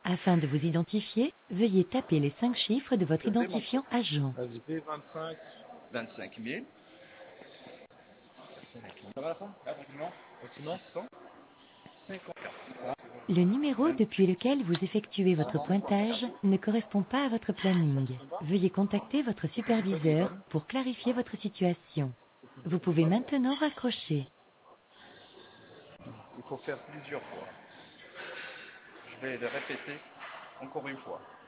Afin de vous identifier, veuillez taper les 5 chiffres de votre identifiant agent. Vas-y, B25. 25 000. Ça va la fin? Rapidement. 654. Le numéro depuis lequel vous effectuez votre pointage ne correspond pas à votre planning. Veuillez contacter votre superviseur pour clarifier votre situation. Vous pouvez maintenant raccrocher. Il faut faire plusieurs fois. Je vais le répéter encore une fois.